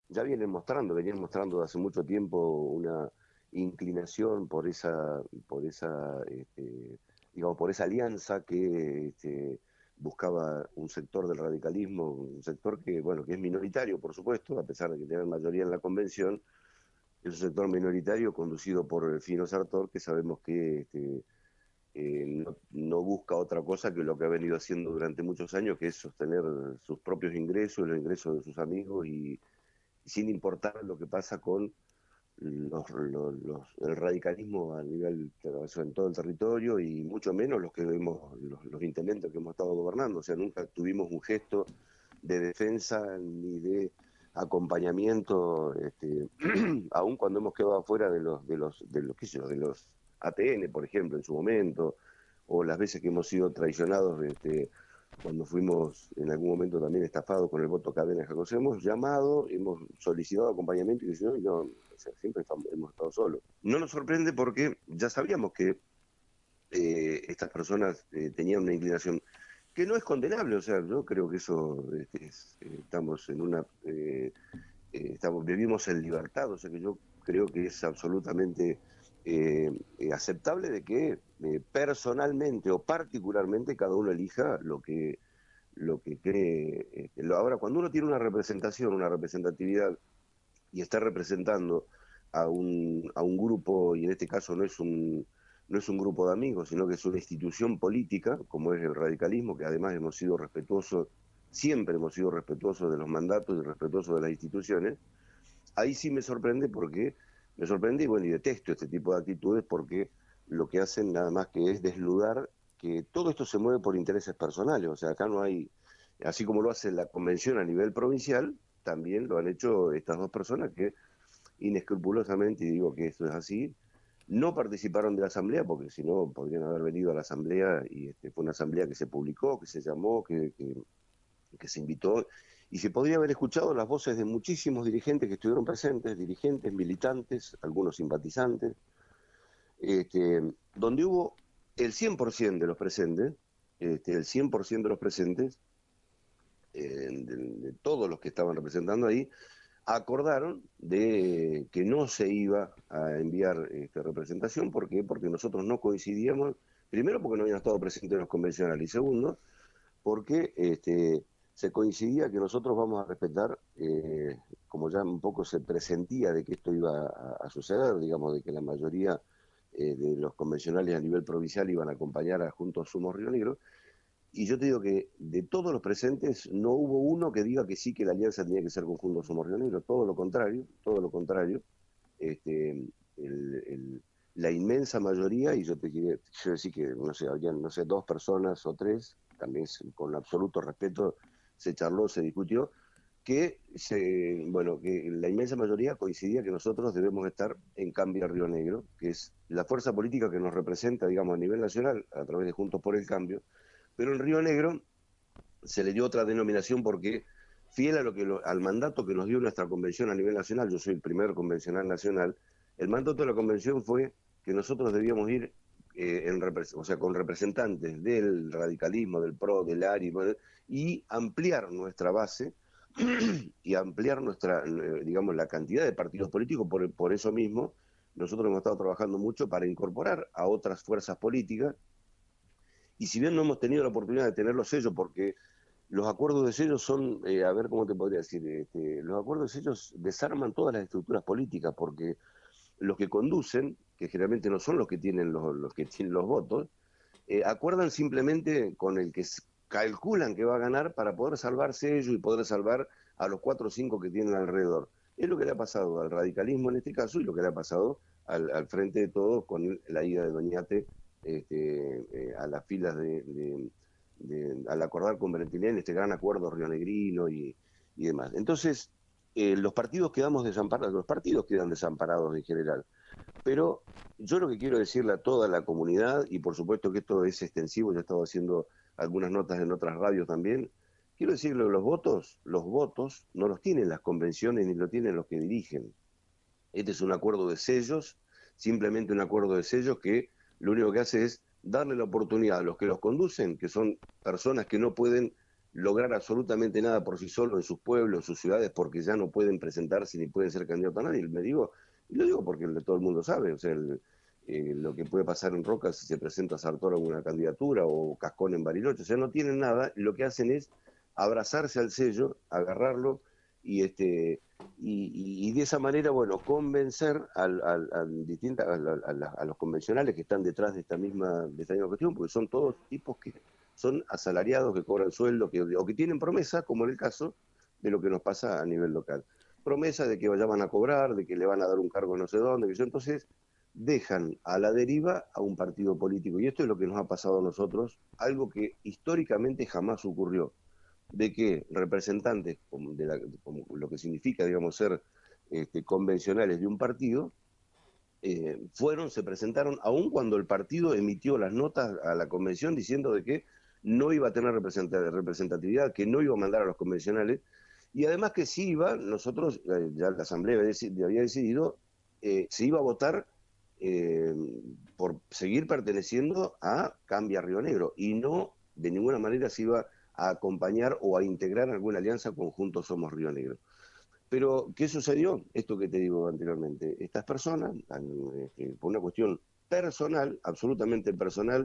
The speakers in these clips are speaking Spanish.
ya venían mostrando de hace mucho tiempo una inclinación digamos, por esa alianza que buscaba un sector del radicalismo, un sector que, bueno, que es minoritario, por supuesto, a pesar de que tiene mayoría en la convención, es un sector minoritario conducido por Fino Sartor, que sabemos que no busca otra cosa que lo que ha venido haciendo durante muchos años, que es sostener sus propios ingresos, los ingresos de sus amigos, y sin importar lo que pasa con el radicalismo a nivel, eso en todo el territorio, y mucho menos los intendencia que hemos estado gobernando. O sea, nunca tuvimos un gesto de defensa ni de acompañamiento, aun cuando hemos quedado afuera qué sé yo, de los ATN, por ejemplo, en su momento, o las veces que hemos sido traicionados, cuando fuimos en algún momento también estafados con el voto cadena Jacobsen. Hemos llamado, hemos solicitado acompañamiento y no, o sea, siempre hemos estado solos. No nos sorprende porque ya sabíamos que estas personas tenían una inclinación que no es condenable. O sea, yo creo que eso, estamos en vivimos en libertad. O sea, que yo creo que es absolutamente aceptable de que personalmente o particularmente cada uno elija lo que cree. Ahora, cuando uno tiene una representación, una representatividad, y está representando a un grupo, y en este caso no es un grupo de amigos, sino que es una institución política, como es el radicalismo, que además hemos sido respetuosos, siempre hemos sido respetuosos de los mandatos y respetuosos de las instituciones. Ahí sí me sorprende, y bueno, y detesto este tipo de actitudes, porque lo que hacen nada más que es desnudar que todo esto se mueve por intereses personales. O sea, acá no hay, así como lo hace la convención a nivel provincial, también lo han hecho estas dos personas que inescrupulosamente, y digo que esto es así, no participaron de la asamblea, porque si no podrían haber venido a la asamblea, y fue una asamblea que se publicó, que se llamó, que se invitó, y se podría haber escuchado las voces de muchísimos dirigentes que estuvieron presentes, dirigentes, militantes, algunos simpatizantes, donde hubo el 100% de los presentes, el 100% de los presentes, de todos los que estaban representando ahí, acordaron de que no se iba a enviar representación. ¿Por qué? Porque nosotros no coincidíamos, primero porque no habían estado presentes los convencionales, y segundo, porque se coincidía que nosotros vamos a respetar, como ya un poco se presentía de que esto iba a suceder, digamos, de que la mayoría de los convencionales a nivel provincial iban a acompañar a Juntos Somos Río Negro. Y yo te digo que de todos los presentes no hubo uno que diga que sí, que la alianza tenía que ser con Juntos Somos Río Negro. Todo lo contrario, todo lo contrario. Este, la inmensa mayoría, y yo te quiero decir que, no sé, habían, no sé, dos personas o tres, también con absoluto respeto se charló, se discutió, bueno, que la inmensa mayoría coincidía que nosotros debemos estar en Cambio Río Negro, que es la fuerza política que nos representa, digamos, a nivel nacional, a través de Juntos por el Cambio. Pero en Río Negro se le dio otra denominación porque, fiel al mandato que nos dio nuestra convención a nivel nacional, yo soy el primer convencional nacional, el mandato de la convención fue que nosotros debíamos ir, o sea, con representantes del radicalismo, del PRO, del ARI, y ampliar nuestra base y ampliar digamos, la cantidad de partidos políticos. Por eso mismo nosotros hemos estado trabajando mucho para incorporar a otras fuerzas políticas, y si bien no hemos tenido la oportunidad de tener los sellos, porque los acuerdos de sellos son, a ver cómo te podría decir, los acuerdos de sellos desarman todas las estructuras políticas, porque los que conducen, que generalmente no son los que tienen los que tienen los votos, acuerdan simplemente con el que calculan que va a ganar, para poder salvarse ellos y poder salvar a los 4 o 5 que tienen alrededor. Es lo que le ha pasado al radicalismo en este caso, y lo que le ha pasado al Frente de Todos con la ida de Doñate a las filas al acordar con Berentilian este gran acuerdo rionegrino y demás. Entonces, los partidos quedamos desamparados, los partidos quedan desamparados en general. Pero yo lo que quiero decirle a toda la comunidad, y por supuesto que esto es extensivo, yo he estado haciendo algunas notas en otras radios también, quiero decirle que los votos no los tienen las convenciones ni lo tienen los que dirigen. Este es un acuerdo de sellos, simplemente un acuerdo de sellos que lo único que hace es darle la oportunidad a los que los conducen, que son personas que no pueden lograr absolutamente nada por sí solo en sus pueblos, en sus ciudades, porque ya no pueden presentarse ni pueden ser candidatos a nadie. Y lo digo porque todo el mundo sabe, o sea, lo que puede pasar en Roca si se presenta Sartor a una candidatura o Cascón en Bariloche, o sea, no tienen nada, lo que hacen es abrazarse al sello, agarrarlo y de esa manera, bueno, convencer a los convencionales que están detrás de esta misma cuestión, porque son todos tipos que son asalariados, que cobran sueldo, o que tienen promesa, como en el caso de lo que nos pasa a nivel local. Promesa de que ya van a cobrar, de que le van a dar un cargo no sé dónde, que entonces dejan a la deriva a un partido político. Y esto es lo que nos ha pasado a nosotros, algo que históricamente jamás ocurrió, de que representantes, como lo que significa, digamos, ser convencionales de un partido, se presentaron, aun cuando el partido emitió las notas a la convención diciendo de que no iba a tener representatividad, que no iba a mandar a los convencionales, y además que sí iba, nosotros, ya la Asamblea había decidido, se iba a votar eh, por seguir perteneciendo a Cambia Río Negro, y no de ninguna manera se iba a acompañar o a integrar alguna alianza con Juntos Somos Río Negro. Pero, ¿qué sucedió? Esto que te digo anteriormente. Estas personas, por una cuestión personal, absolutamente personal,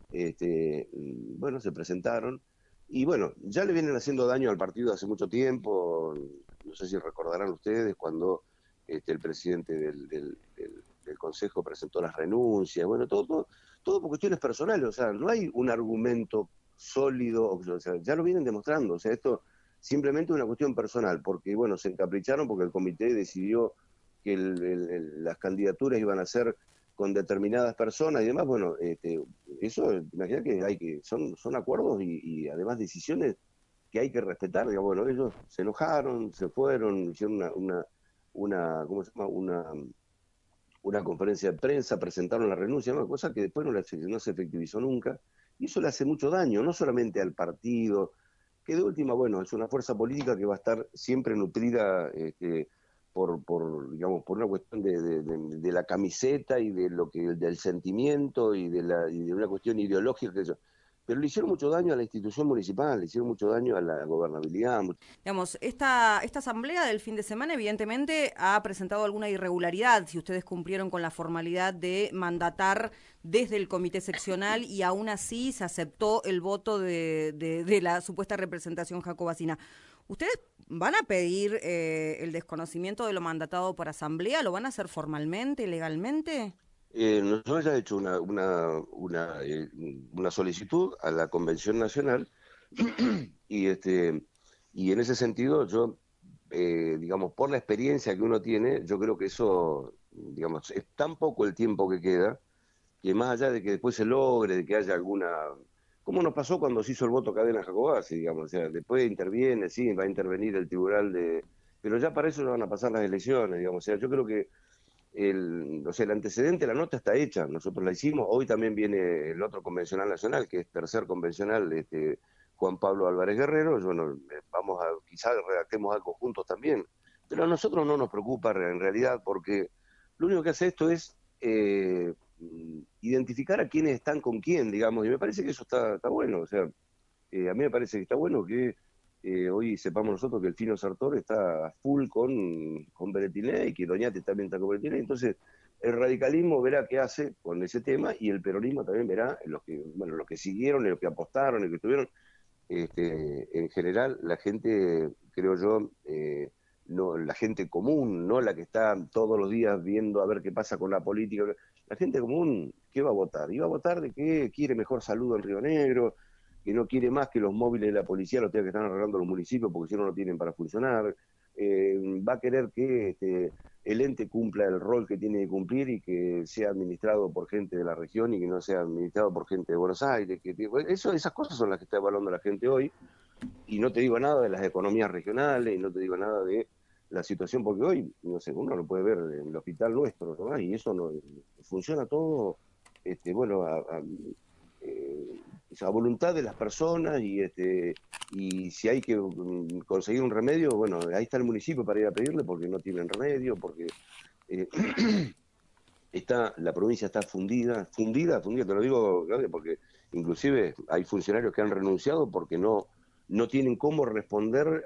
bueno, se presentaron y bueno, ya le vienen haciendo daño al partido hace mucho tiempo. No sé si recordarán ustedes cuando el presidente del Consejo presentó las renuncias. Bueno, todo por cuestiones personales. O sea, no hay un argumento sólido. O sea, ya lo vienen demostrando. O sea, esto simplemente una cuestión personal, porque bueno, se encapricharon porque el comité decidió que las candidaturas iban a ser con determinadas personas y demás. Bueno, eso, imagínate que son acuerdos y además decisiones que hay que respetar. Digamos, bueno, ellos se enojaron, se fueron, hicieron ¿cómo se llama? Una conferencia de prensa, presentaron la renuncia, una cosa que después no se efectivizó nunca, y eso le hace mucho daño, no solamente al partido, que de última, bueno, es una fuerza política que va a estar siempre nutrida digamos, por una cuestión de la camiseta y del sentimiento y de una cuestión ideológica. Pero le hicieron mucho daño a la institución municipal, le hicieron mucho daño a la gobernabilidad. Digamos, esta asamblea del fin de semana evidentemente ha presentado alguna irregularidad, si ustedes cumplieron con la formalidad de mandatar desde el comité seccional y aún así se aceptó el voto de la supuesta representación jacobacina. ¿Ustedes van a pedir el desconocimiento de lo mandatado por asamblea? ¿Lo van a hacer formalmente, legalmente? Nosotros ya hemos hecho una solicitud a la Convención Nacional y y en ese sentido yo, digamos, por la experiencia que uno tiene, yo creo que eso, digamos, es tan poco el tiempo que queda, que más allá de que después se logre, de que haya alguna, como nos pasó cuando se hizo el voto cadena Jacobacci, digamos, o sea, después interviene, sí, va a intervenir el tribunal pero ya para eso no van a pasar las elecciones, digamos, o sea, yo creo que o sea, el antecedente, la nota está hecha, nosotros la hicimos, hoy también viene el otro convencional nacional, que es tercer convencional, Juan Pablo Álvarez Guerrero, bueno, quizás redactemos algo juntos también, pero a nosotros no nos preocupa en realidad, porque lo único que hace esto es identificar a quiénes están con quién, digamos, y me parece que eso está bueno, o sea, a mí me parece que está bueno que hoy sepamos nosotros que el Fino Sartor está a full con Beretilnei y que Doñate también está con Beretilnei. Entonces, el radicalismo verá qué hace con ese tema y el peronismo también verá los que siguieron, los que apostaron, los que estuvieron. En general, la gente, creo yo, no, la gente común, no la que está todos los días viendo a ver qué pasa con la política. La gente común, ¿qué va a votar? Y va a votar de que quiere mejor salud en Río Negro, que no quiere más que los móviles de la policía los tengan que estar arreglando los municipios porque si no, no tienen para funcionar. Va a querer que el ente cumpla el rol que tiene que cumplir y que sea administrado por gente de la región y que no sea administrado por gente de Buenos Aires. Esas cosas son las que está evaluando la gente hoy, y no te digo nada de las economías regionales, y no te digo nada de la situación, porque hoy, no sé, uno lo puede ver en el hospital nuestro, ¿no? Y eso no funciona todo, bueno, a voluntad de las personas y si hay que conseguir un remedio, bueno, ahí está el municipio para ir a pedirle porque no tienen remedio, porque eh, la provincia está fundida, te lo digo, Claudia, porque inclusive hay funcionarios que han renunciado porque no no tienen cómo responder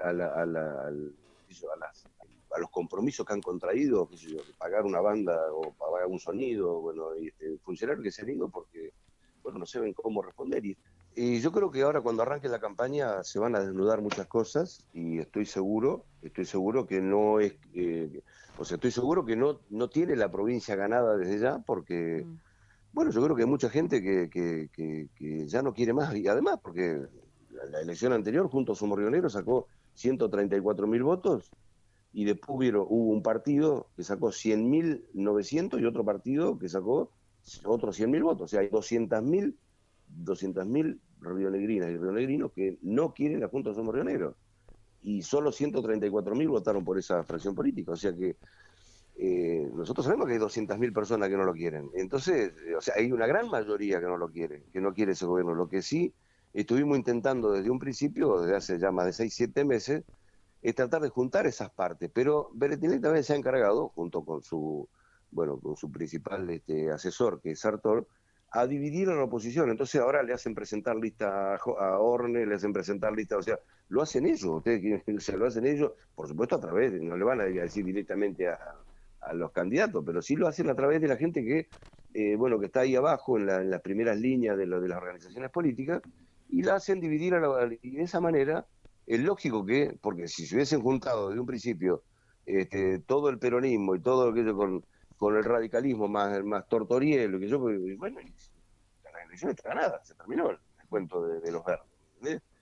a los compromisos que han contraído, qué sé yo, pagar una banda o pagar un sonido, bueno, funcionarios que se han ido porque, bueno, no saben cómo responder. Y yo creo que ahora cuando arranque la campaña se van a desnudar muchas cosas y estoy seguro que no es, o sea, estoy seguro que no tiene la provincia ganada desde ya porque, bueno, yo creo que hay mucha gente que ya no quiere más y además porque la elección anterior, Juntos Somos Río Negro, sacó 134.000 votos y después hubo un partido que sacó 100.900 y otro partido que sacó otros 100.000 votos. O sea, hay 200.000 rionegrinas y rionegrinos que no quieren la Junta Somos Río Negro. Y solo 134.000 votaron por esa fracción política. O sea que nosotros sabemos que hay 200.000 personas que no lo quieren. Entonces, o sea, hay una gran mayoría que no lo quiere, que no quiere ese gobierno. Lo que sí estuvimos intentando desde un principio, desde hace ya más de 6, 7 meses, es tratar de juntar esas partes, pero Beretinelli también se ha encargado, junto con con su principal asesor, que es Sartor, a dividir a la oposición. Entonces ahora le hacen presentar lista a Orne, le hacen presentar lista, o sea, lo hacen ellos, ustedes o sea, lo hacen ellos, por supuesto a través, no le van a decir directamente a los candidatos, pero sí lo hacen a través de la gente que, bueno, que está ahí abajo en las primeras líneas de las organizaciones políticas, y la hacen dividir y de esa manera es lógico que, porque si se hubiesen juntado desde un principio todo el peronismo y todo aquello con el radicalismo más tortorielo, que yo, bueno, la elección está ganada, se terminó el cuento de los verdes, ¿entendés?